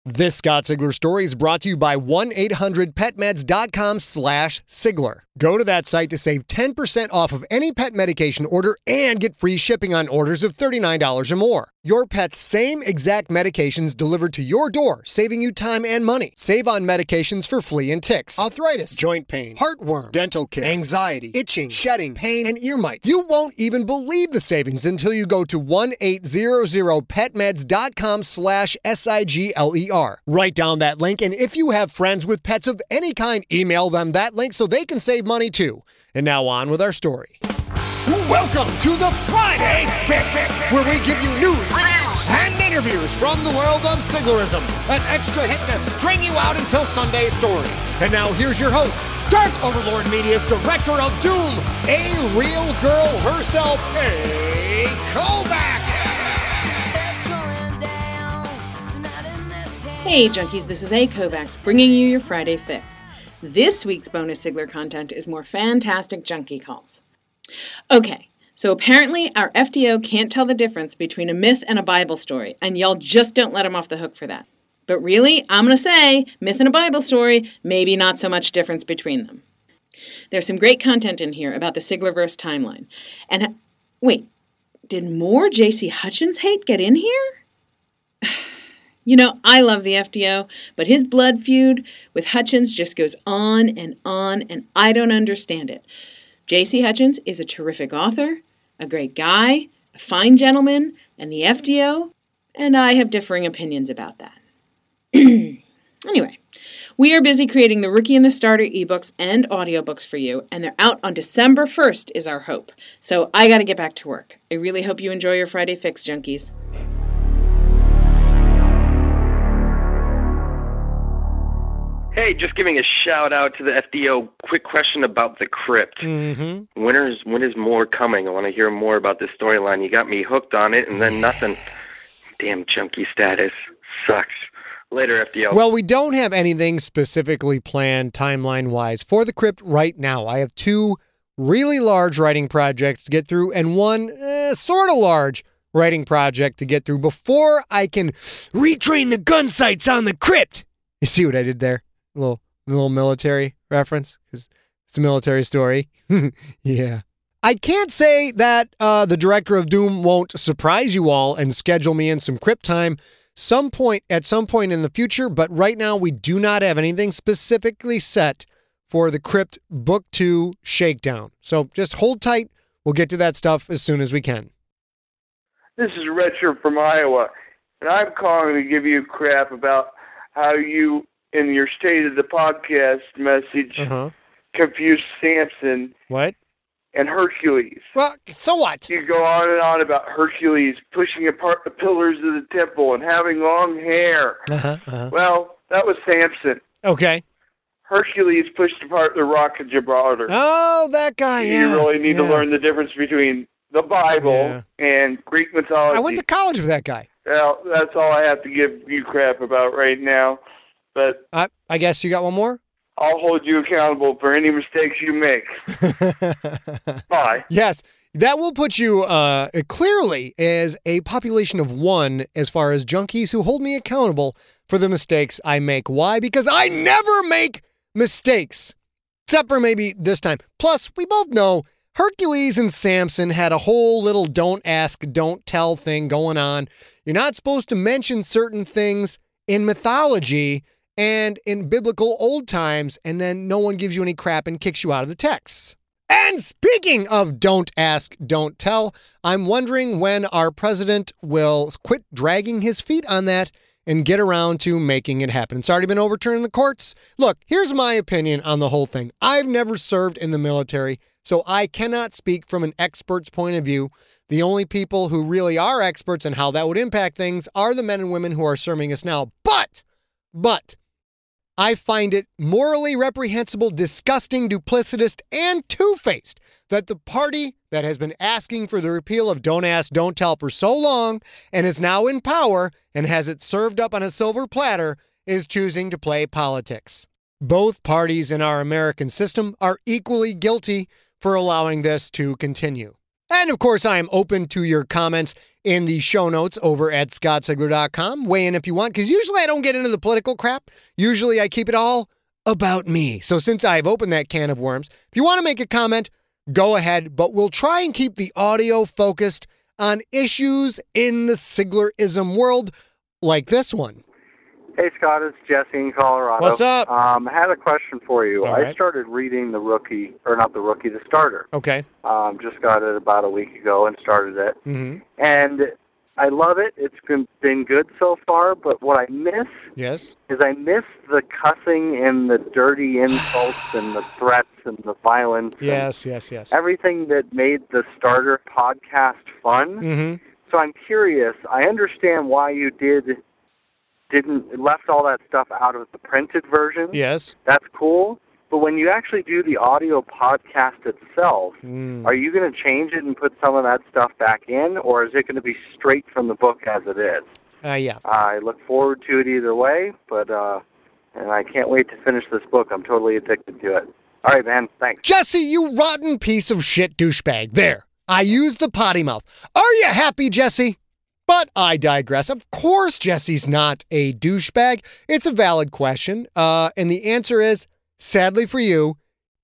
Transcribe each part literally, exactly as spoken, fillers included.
This Scott Sigler story is brought to you by one eight hundred pet meds dot com slash Sigler. Go to that site to save ten percent off of any pet medication order and get free shipping on orders of thirty-nine dollars or more. Your pet's same exact medications delivered to your door, saving you time and money. Save on medications for flea and ticks, arthritis, joint pain, heartworm, dental care, anxiety, itching, shedding, pain, and ear mites. You won't even believe the savings until you go to one eight hundred pet meds dot com slash S I G L E R. Write down that link, and if you have friends with pets of any kind, email them that link so they can save money too. And now on with our story. Welcome to the Friday Fix, where we give you news, reviews, and interviews from the world of Siglerism. An extra hit to string you out until Sunday's story. And now here's your host, Dark Overlord Media's Director of Doom, a real girl herself, A. Kovacs. Hey junkies, this is A. Kovacs bringing you your Friday Fix. This week's bonus Sigler content is more fantastic junkie calls. Okay, so apparently our F D O can't tell the difference between a myth and a Bible story, and y'all just don't let them off the hook for that. But really, I'm going to say, myth and a Bible story, maybe not so much difference between them. There's some great content in here about the Siglerverse timeline. And, wait, did more J C Hutchins hate get in here? You know, I love the F D O, but his blood feud with Hutchins just goes on and on, and I don't understand it. J C Hutchins is a terrific author, a great guy, a fine gentleman, and the F D O, and I have differing opinions about that. Anyway, we are busy creating the Rookie and the Starter ebooks and audiobooks for you, and they're out on December first is our hope. So I gotta get back to work. I really hope you enjoy your Friday Fix, junkies. Hey, just giving a shout out to the F D O. Quick question about the crypt. Mm-hmm. When is when is more coming? I want to hear more about this storyline. You got me hooked on it, and then nothing. Damn junkie status sucks. Later, F D O. Well, we don't have anything specifically planned timeline-wise for the crypt right now. I have two really large writing projects to get through, and one eh, sort of large writing project to get through before I can retrain the gun sights on the crypt. You see what I did there? A little, a little military reference, because it's a military story. Yeah. I can't say that uh, the Director of Doom won't surprise you all and schedule me in some crypt time some point at some point in the future, but right now we do not have anything specifically set for the Crypt Book two Shakedown. So just hold tight. We'll get to that stuff as soon as we can. This is Richard from Iowa, and I'm calling to give you crap about how you, in your State of the Podcast message, Uh-huh. confused Samson What? and Hercules. Well, so what? You go on and on about Hercules pushing apart the pillars of the temple and having long hair. Uh-huh, uh-huh. Well, that was Samson. Okay. Hercules pushed apart the Rock of Gibraltar. Oh, that guy, yeah. You really need yeah. to learn the difference between the Bible Yeah. and Greek mythology. I went to college with that guy. Well, that's all I have to give you crap about right now. But Uh, I guess you got one more? I'll hold you accountable for any mistakes you make. Bye. Yes, that will put you uh, clearly as a population of one as far as junkies who hold me accountable for the mistakes I make. Why? Because I never make mistakes, except for maybe this time. Plus, we both know Hercules and Samson had a whole little don't ask, don't tell thing going on. You're not supposed to mention certain things in mythology and in biblical old times, and then no one gives you any crap and kicks you out of the texts. And speaking of don't ask, don't tell, I'm wondering when our president will quit dragging his feet on that and get around to making it happen. It's already been overturned in the courts. Look, here's my opinion on the whole thing. I've never served in the military, so I cannot speak from an expert's point of view. The only people who really are experts in how that would impact things are the men and women who are serving us now. But, but, I find it morally reprehensible, disgusting, duplicitous, and two-faced that the party that has been asking for the repeal of Don't Ask, Don't Tell for so long and is now in power and has it served up on a silver platter is choosing to play politics. Both parties in our American system are equally guilty for allowing this to continue. And of course, I am open to your comments in the show notes over at scott sigler dot com. Weigh in if you want, because usually I don't get into the political crap. Usually I keep it all about me. So since I've opened that can of worms, if you want to make a comment, go ahead, but we'll try and keep the audio focused on issues in the Siglerism world, like this one. Hey, Scott, it's Jesse in Colorado. What's up? Um, I had a question for you. All I right. started reading the rookie, or not the rookie, the starter. Okay. Um, just got it about a week ago and started it. Mm-hmm. And I love it. It's been, been good so far, but what I miss Yes. is I miss the cussing and the dirty insults and the threats and the violence. and Yes, yes, yes. everything that made the starter podcast fun. Mm-hmm. So I'm curious. I understand why you did didn't left all that stuff out of the printed version. Yes. That's cool. But when you actually do the audio podcast itself, Mm. are you going to change it and put some of that stuff back in, or is it going to be straight from the book as it is? Uh, yeah. I look forward to it either way, but uh, and I can't wait to finish this book. I'm totally addicted to it. All right, man. Thanks. Jesse, you rotten piece of shit douchebag. There. I used the potty mouth. Are you happy, Jesse? But I digress. Of course Jesse's not a douchebag. It's a valid question. Uh, and the answer is, sadly for you,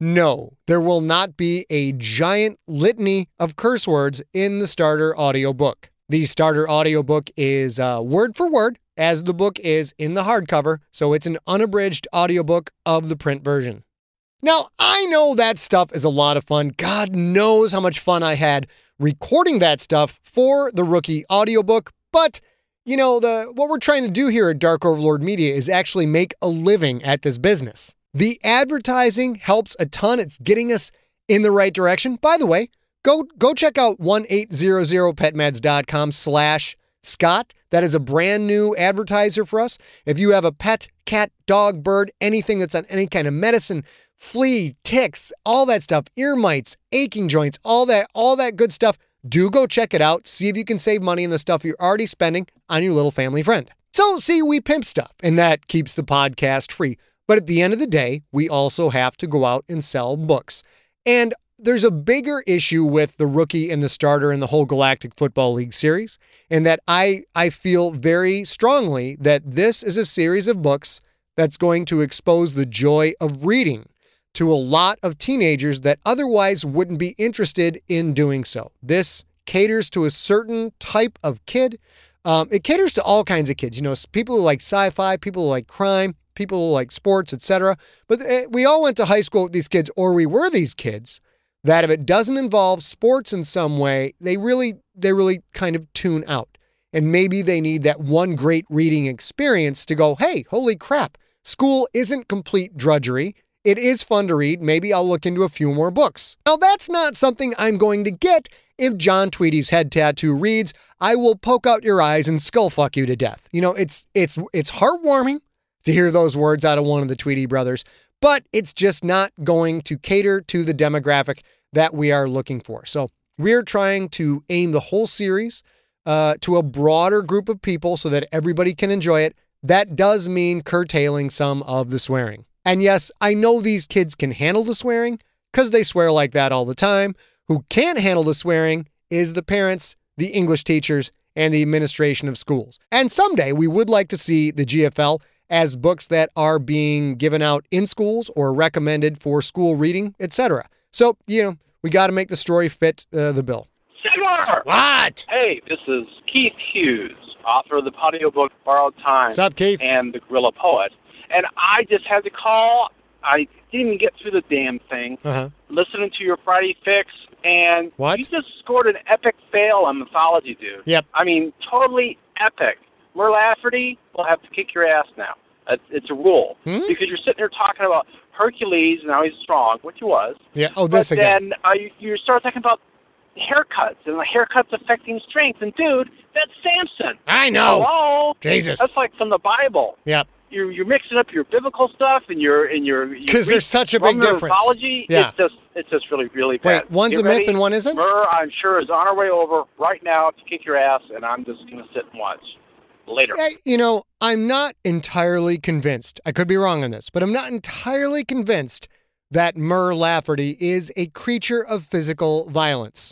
no. There will not be a giant litany of curse words in the starter audiobook. The starter audiobook is uh, word for word, as the book is in the hardcover, so it's an unabridged audiobook of the print version. Now, I know that stuff is a lot of fun. God knows how much fun I had recording that stuff for the Rookie audiobook, but, you know, the what we're trying to do here at Dark Overlord Media is actually make a living at this business. The advertising helps a ton. It's getting us in the right direction. By the way, go go check out one eight hundred pet meds dot com slash Scott. That is a brand new advertiser for us. If you have a pet, cat, dog, bird, anything that's on any kind of medicine, flea, ticks, all that stuff, ear mites, aching joints, all that, all that good stuff, do go check it out. See if you can save money in the stuff you're already spending on your little family friend. So, see, we pimp stuff, and that keeps the podcast free. But at the end of the day, we also have to go out and sell books. And there's a bigger issue with the Rookie and the Starter and the whole Galactic Football League series, and that I, I feel very strongly that this is a series of books that's going to expose the joy of reading to a lot of teenagers that otherwise wouldn't be interested in doing so. This caters to a certain type of kid. Um, it caters to all kinds of kids. You know, people who like sci-fi, people who like crime, people who like sports, et cetera. But we all went to high school with these kids, or we were these kids, that if it doesn't involve sports in some way, they really, they really kind of tune out. And maybe they need that one great reading experience to go, hey, holy crap, school isn't complete drudgery. It is fun to read. Maybe I'll look into a few more books. Now, that's not something I'm going to get if John Tweedy's head tattoo reads, I will poke out your eyes and skull fuck you to death. You know, it's it's it's heartwarming to hear those words out of one of the Tweedy brothers, but it's just not going to cater to the demographic that we are looking for. So we're trying to aim the whole series uh, to a broader group of people so that everybody can enjoy it. That does mean curtailing some of the swearing. And yes, I know these kids can handle the swearing because they swear like that all the time. Who can't handle the swearing is the parents, the English teachers, and the administration of schools. And someday we would like to see the G F L as books that are being given out in schools or recommended for school reading, et cetera. So, you know, we got to make the story fit uh, the bill. Sigler! What? Hey, this is Keith Hughes, author of the audiobook Borrowed Time What's up, Keith? and The Gorilla Poet. And I just had to call. I didn't even get through the damn thing. Uh-huh. Listening to your Friday Fix, and What? you just scored an epic fail on Mythology, dude. Yep. I mean, totally epic. Mer Lafferty will have to kick your ass now. It's, it's a rule. Hmm? Because you're sitting there talking about Hercules, and how he's strong, which he was. Yeah. Oh, this but again. then uh, you, you start talking about haircuts, and the haircuts affecting strength. And, dude, that's Samson. I know. Hello? Jesus. That's like from the Bible. Yep. You're, you're mixing up your biblical stuff and your and your Because there's such a big Roman difference. mythology. Yeah. It's just it's just really really bad. Wait, one's Get a myth ready. and one isn't? Murr, I'm sure, is on our way over right now to kick your ass, and I'm just going to sit and watch. Later. Hey, you know, I'm not entirely convinced. I could be wrong on this, but I'm not entirely convinced that Mer Lafferty is a creature of physical violence.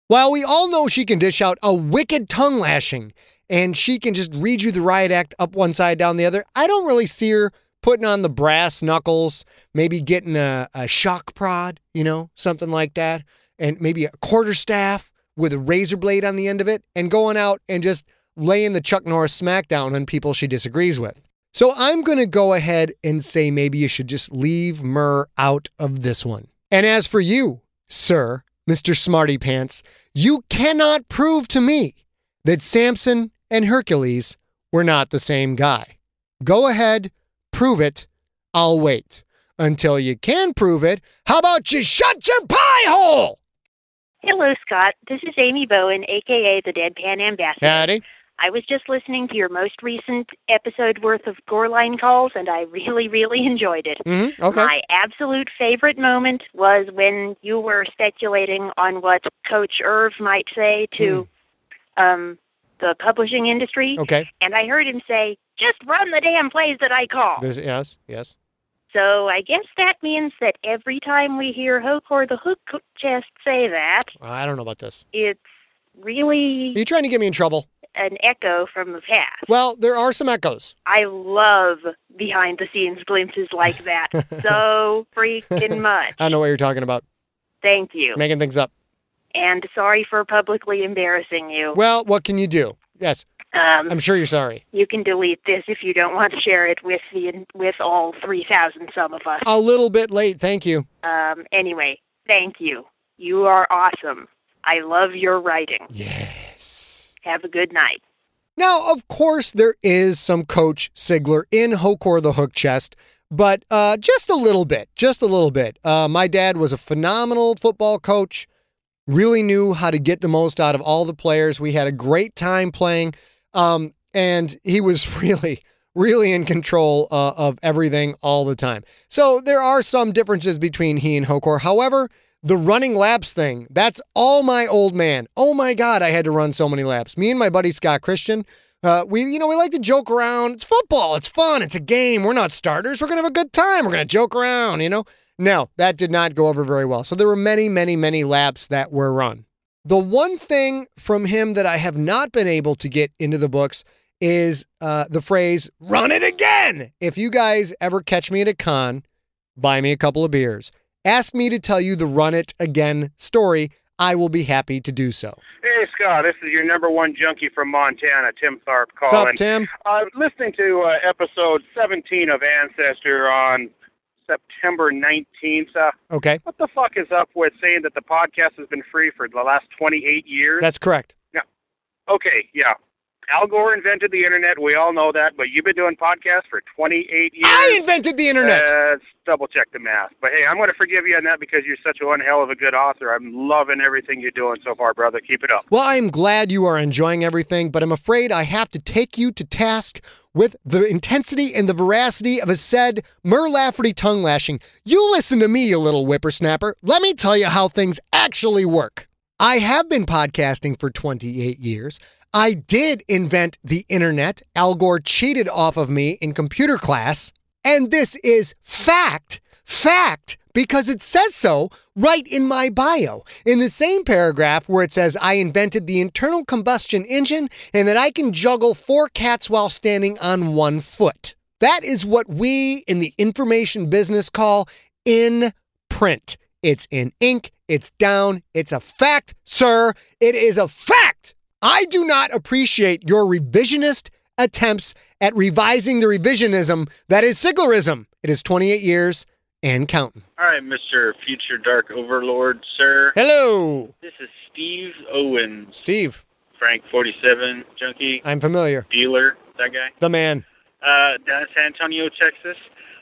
While we all know she can dish out a wicked tongue lashing and she can just read you the riot act up one side, down the other, I don't really see her putting on the brass knuckles, maybe getting a, a shock prod, you know, something like that, and maybe a quarterstaff with a razor blade on the end of it, and going out and just laying the Chuck Norris smackdown on people she disagrees with. So I'm going to go ahead and say maybe you should just leave Murr out of this one. And as for you, sir, Mister Smarty Pants, you cannot prove to me that Samson and Hercules were not the same guy. Go ahead, prove it. I'll wait. Until you can prove it, how about you shut your pie hole? Hello, Scott. This is Amy Bowen, a k a the Deadpan Ambassador. Howdy. I was just listening to your most recent episode worth of Goreline calls, and I really, really enjoyed it. Mm-hmm. Okay. My absolute favorite moment was when you were speculating on what Coach Irv might say to mm. um, the publishing industry. Okay. And I heard him say, just run the damn plays that I call. This, yes, yes. So I guess that means that every time we hear Hokor the Hook Chest say that, I don't know about this. It's really... Are you trying to get me in trouble? An echo from the past. Well, there are some echoes. I love behind-the-scenes glimpses like that so freaking much. I know what you're talking about. Thank you. Making things up. And sorry for publicly embarrassing you. Well, what can you do? Yes. Um, I'm sure you're sorry. You can delete this if you don't want to share it with the with all three thousand some of us. A little bit late, thank you. Um. Anyway, thank you. You are awesome. I love your writing. Yes. Have a good night. Now, of course, there is some Coach Sigler in Hokor the Hook Chest, but uh, just a little bit, just a little bit. Uh, my dad was a phenomenal football coach, really knew how to get the most out of all the players. We had a great time playing, um, and he was really, really in control uh, of everything all the time. So there are some differences between he and Hokor. However, the running laps thing, that's all my old man. Oh my God, I had to run so many laps. Me and my buddy Scott Christian, uh, we, you know, we like to joke around. It's football. It's fun. It's a game. We're not starters. We're going to have a good time. We're going to joke around, you know? No, that did not go over very well. So there were many, many, many laps that were run. The one thing from him that I have not been able to get into the books is uh, the phrase, run it again. If you guys ever catch me at a con, buy me a couple of beers. Ask me to tell you the run it again story. I will be happy to do so. Hey, Scott, this is your number one junkie from Montana, Tim Tharp calling. What's up, Tim? I'm listening to uh, episode seventeen of Ancestor on September nineteenth. Uh, okay. What the fuck is up with saying that the podcast has been free for the last twenty-eight years? That's correct. Yeah. Okay, yeah. Al Gore invented the internet. We all know that, but you've been doing podcasts for twenty-eight years. I invented the internet. Uh, let's double check the math. But hey, I'm going to forgive you on that because you're such one hell of a good author. I'm loving everything you're doing so far, brother. Keep it up. Well, I'm glad you are enjoying everything, but I'm afraid I have to take you to task with the intensity and the veracity of a said Murr Lafferty tongue lashing. You listen to me, you little whippersnapper. Let me tell you how things actually work. I have been podcasting for twenty-eight years. I did invent the internet. Al Gore cheated off of me in computer class. And this is fact, fact, because it says so right in my bio. In the same paragraph where it says I invented the internal combustion engine and that I can juggle four cats while standing on one foot. That is what we in the information business call in print. It's in ink. It's down. It's a fact, sir. It is a fact. I do not appreciate your revisionist attempts at revising the revisionism that is Siglerism. It is twenty-eight years and counting. All right, Mister Future Dark Overlord, sir. Hello. This is Steve Owens. Steve. Frank forty-seven, junkie. I'm familiar. Dealer, that guy. The man. Uh, down in San Antonio, Texas.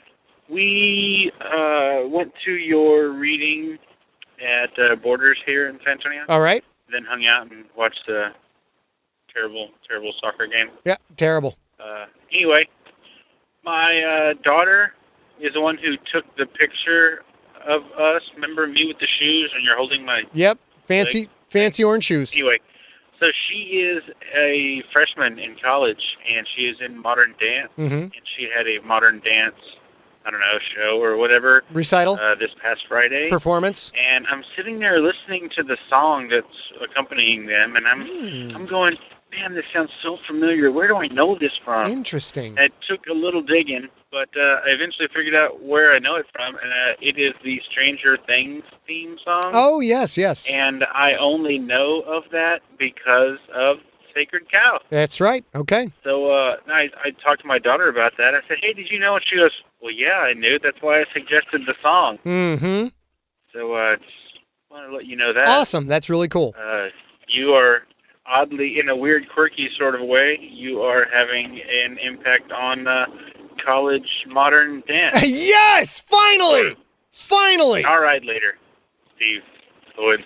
We uh, went to your reading at uh, Borders here in San Antonio. All right. Then hung out and watched the terrible, terrible soccer game. Yeah, terrible. Uh, anyway, my uh, daughter is the one who took the picture of us. Remember me with the shoes, and you're holding my... Yep, fancy, leg? fancy orange shoes. Anyway, so she is a freshman in college, and she is in modern dance, mm-hmm. and she had a modern dance I don't know, show or whatever. Recital? Uh, this past Friday. Performance? And I'm sitting there listening to the song that's accompanying them, and I'm Hmm. I'm going, man, this sounds so familiar. Where do I know this from? Interesting. It took a little digging, but uh, I eventually figured out where I know it from, and uh, it is the Stranger Things theme song. Oh, yes, yes. And I only know of that because of Sacred Cow. That's right. Okay. So uh, I, I talked to my daughter about that. I said, hey, did you know? And she goes, well, yeah, I knew. That's why I suggested the song. Mm-hmm. So I uh, just want to let you know that. Awesome. That's really cool. Uh, you are oddly, in a weird, quirky sort of way, you are having an impact on uh, college modern dance. Yes! Finally! Finally! All right, later, Steve Woods.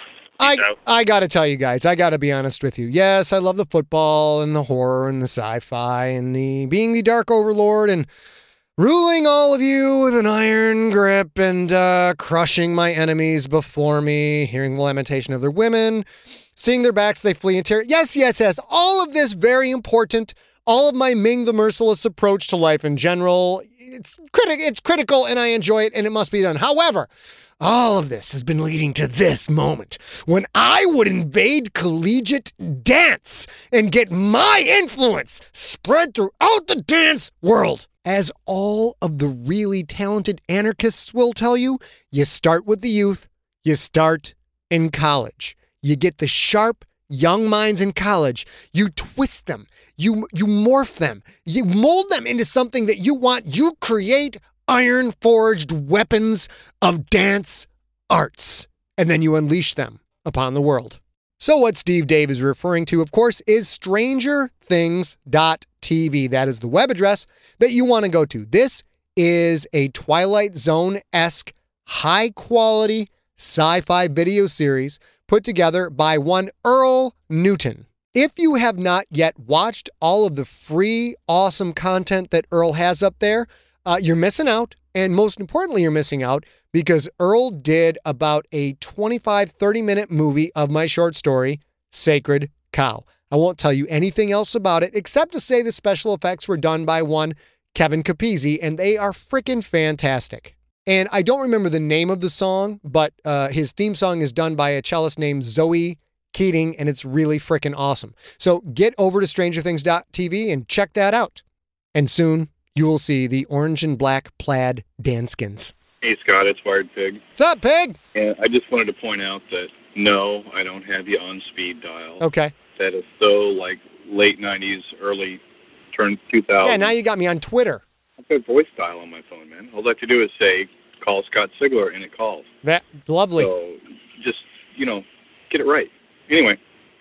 I, I got to tell you guys, I got to be honest with you. Yes, I love the football and the horror and the sci-fi and the being the Dark Overlord and ruling all of you with an iron grip and uh, crushing my enemies before me, hearing the lamentation of their women, seeing their backs, they flee in terror. Yes, yes, yes. All of this very important. All of my Ming the Merciless approach to life in general. It's criti- It's critical and I enjoy it and it must be done. However, all of this has been leading to this moment when I would invade collegiate dance and get my influence spread throughout the dance world. As all of the really talented anarchists will tell you, you start with the youth, you start in college. You get the sharp, young minds in college, you twist them, you you morph them, you mold them into something that you want, you create iron-forged weapons of dance arts, and then you unleash them upon the world. So what Steve Dave is referring to, of course, is stranger things dot t v. That is the web address that you want to go to. This is a Twilight Zone-esque, high-quality sci-fi video series put together by one Earl Newton. If you have not yet watched all of the free, awesome content that Earl has up there, uh, you're missing out. And most importantly, you're missing out because Earl did about a twenty-five, thirty minute movie of my short story, Sacred Cow. I won't tell you anything else about it except to say the special effects were done by one Kevin Capizzi, and they are freaking fantastic. And I don't remember the name of the song, but uh, his theme song is done by a cellist named Zoe Keating, and it's really freaking awesome. So get over to stranger things dot t v and check that out. And soon you will see the orange and black plaid Danskins. Hey, Scott, it's Wired Pig. What's up, Pig? And I just wanted to point out that, no, I don't have you on speed dial. Okay. That is so, like, late nineties, early turn two thousand. Yeah, now you got me on Twitter. I've got voice dial on my phone, man. All I have to do is say, call Scott Sigler, and it calls. That lovely. So just, you know, get it right. Anyway,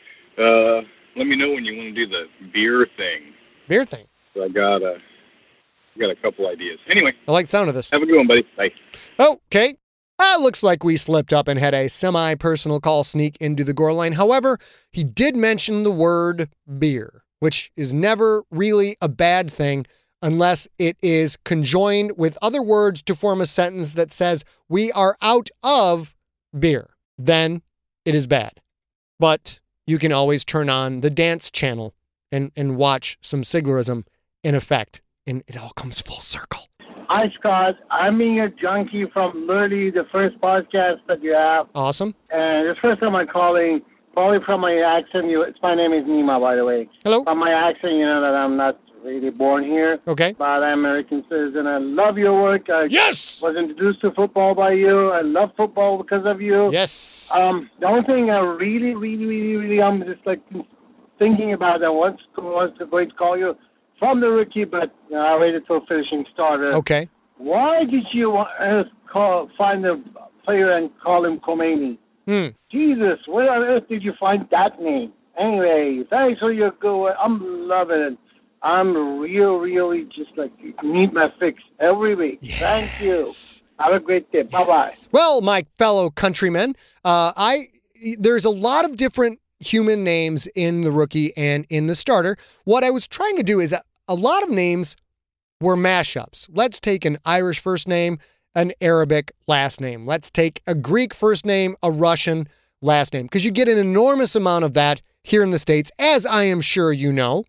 uh, let me know when you want to do the beer thing. Beer thing? So I got a, got a couple ideas. Anyway. I like the sound of this. Have a good one, buddy. Bye. Okay. Uh, looks like we slipped up and had a semi-personal call sneak into the gore line. However, he did mention the word beer, which is never really a bad thing unless it is conjoined with other words to form a sentence that says, we are out of beer. Then it is bad. But you can always turn on the dance channel and, and watch some Siglerism in effect, and it all comes full circle. Hi, Scott. I'm being a junkie from literally the first podcast that you have. Awesome. And it's the first time I'm calling, probably from my accent. You, it's, my name is Nima, by the way. Hello. From my accent, you know that I'm not really born here. Okay. But I'm an American citizen. I love your work. I yes! was introduced to football by you. I love football because of you. Yes. Um, the only thing I really, really, really, really, I'm just like thinking about that once was going to call you from the rookie, but uh, I waited till finishing starter. Okay. Why did you uh, call, find a player and call him Khomeini? Hmm. Jesus, where on earth did you find that name? Anyway, thanks for your good work. I'm loving it. I'm real, really just like need my fix every week. Yes. Thank you. Have a great day. Bye-bye. Well, my fellow countrymen, uh, I there's a lot of different human names in the rookie and in the starter. What I was trying to do is a, a lot of names were mashups. Let's take an Irish first name, an Arabic last name. Let's take a Greek first name, a Russian last name, because you get an enormous amount of that here in the States, as I am sure you know.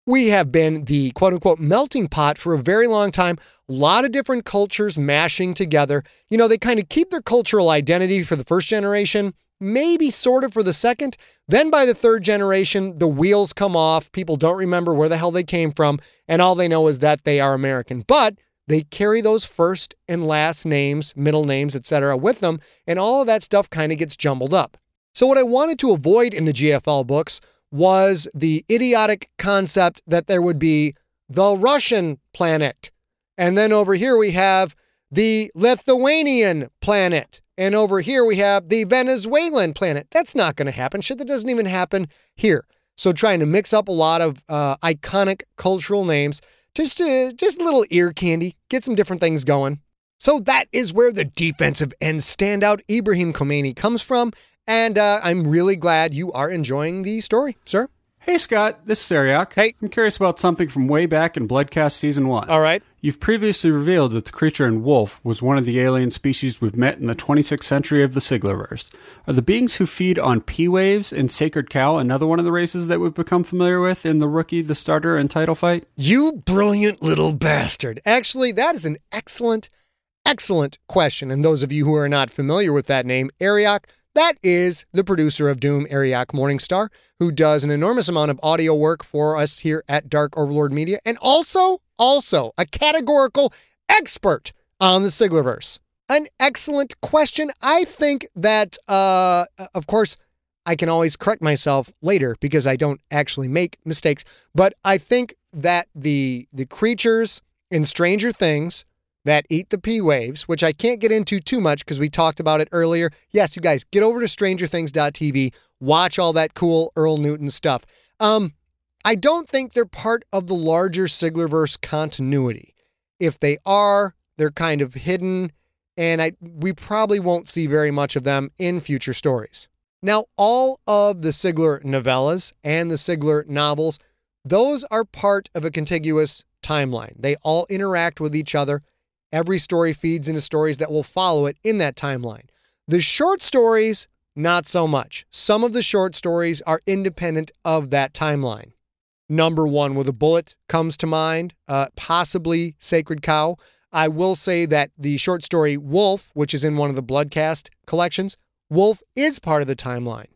We have been the quote-unquote melting pot for a very long time. A lot of different cultures mashing together. You know, they kind of keep their cultural identity for the first generation, maybe sort of for the second. Then by the third generation, the wheels come off. People don't remember where the hell they came from, and all they know is that they are American. But they carry those first and last names, middle names, et cetera with them, and all of that stuff kind of gets jumbled up. So what I wanted to avoid in the G F L books was the idiotic concept that there would be the Russian planet. And then over here we have the Lithuanian planet. And over here we have the Venezuelan planet. That's not going to happen. Shit, that doesn't even happen here. So trying to mix up a lot of uh, iconic cultural names, just, uh, just a little ear candy, get some different things going. So that is where the defensive end standout Ibrahim Khomeini comes from. And uh, I'm really glad you are enjoying the story, sir. Hey, Scott, this is Ariok. Hey. I'm curious about something from way back in Bloodcast Season one. All right. You've previously revealed that the creature in Wolf was one of the alien species we've met in the twenty-sixth century of the Siglerverse. Are the beings who feed on P-Waves in Sacred Cow another one of the races that we've become familiar with in the Rookie, the Starter, and Title Fight? You brilliant little bastard. Actually, that is an excellent, excellent question. And those of you who are not familiar with that name, Ariok, that is the producer of Doom, Ariok Morningstar, who does an enormous amount of audio work for us here at Dark Overlord Media, and also, also a categorical expert on the Siglerverse. An excellent question. I think that, uh, of course, I can always correct myself later because I don't actually make mistakes, but I think that the the creatures in Stranger Things that eat the P-Waves, which I can't get into too much because we talked about it earlier. Yes, you guys, get over to stranger things dot t v, watch all that cool Earl Newton stuff. Um, I don't think they're part of the larger Siglerverse continuity. If they are, they're kind of hidden, and I we probably won't see very much of them in future stories. Now, all of the Sigler novellas and the Sigler novels, those are part of a contiguous timeline. They all interact with each other. Every story feeds into stories that will follow it in that timeline. The short stories, not so much. Some of the short stories are independent of that timeline. Number One with a Bullet comes to mind, uh, possibly Sacred Cow. I will say that the short story Wolf, which is in one of the Bloodcast collections, Wolf is part of the timeline.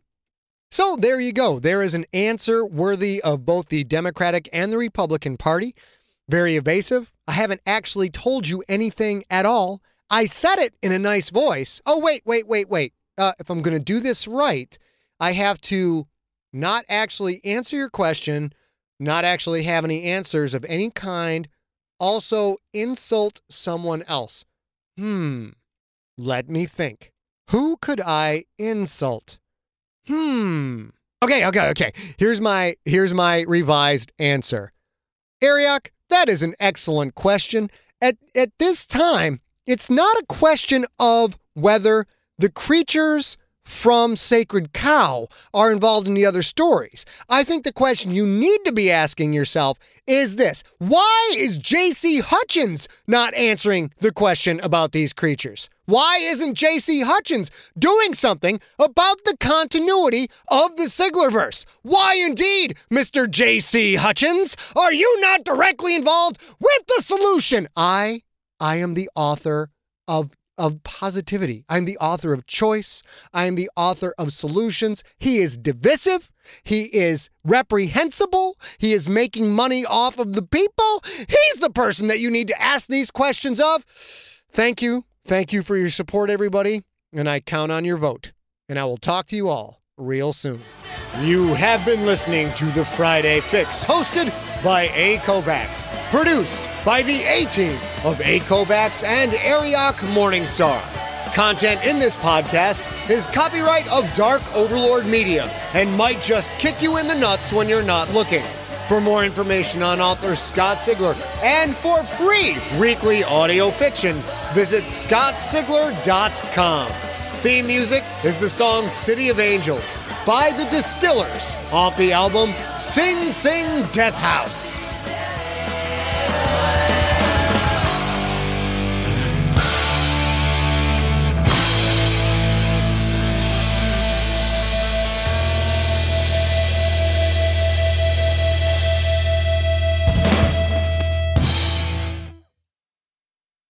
So there you go. There is an answer worthy of both the Democratic and the Republican Party. Very evasive. I haven't actually told you anything at all. I said it in a nice voice. Oh, wait, wait, wait, wait. Uh, if I'm going to do this right, I have to not actually answer your question, not actually have any answers of any kind, also insult someone else. Hmm. Let me think. Who could I insult? Hmm. Okay, okay, okay. Here's my here's my revised answer. Ariok, that is an excellent question. At at this time, it's not a question of whether the creatures from Sacred Cow are involved in the other stories. I think the question you need to be asking yourself is this: why is J C Hutchins not answering the question about these creatures? Why isn't J C Hutchins doing something about the continuity of the Siglerverse? Why indeed, Mister J C Hutchins, are you not directly involved with the solution? I, I am the author of of positivity. I'm the author of choice. I'm the author of solutions. He is divisive. He is reprehensible. He is making money off of the people. He's the person that you need to ask these questions of. Thank you. Thank you for your support, everybody. And I count on your vote. And I will talk to you all real soon. You have been listening to The Friday Fix, hosted by A. Kovacs, produced by the A-Team of A. Kovacs and Ariok Morningstar. Content in this podcast is copyright of Dark Overlord Media and might just kick you in the nuts when you're not looking. For more information on author Scott Sigler and for free weekly audio fiction, visit scott sigler dot com. Theme music is the song City of Angels by The Distillers off the album Sing Sing Death House.